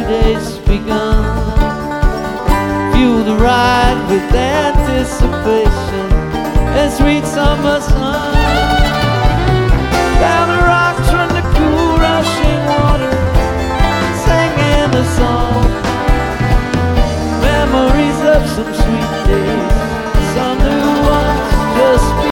day's begun. Fuel the ride with anticipation and sweet summer sun.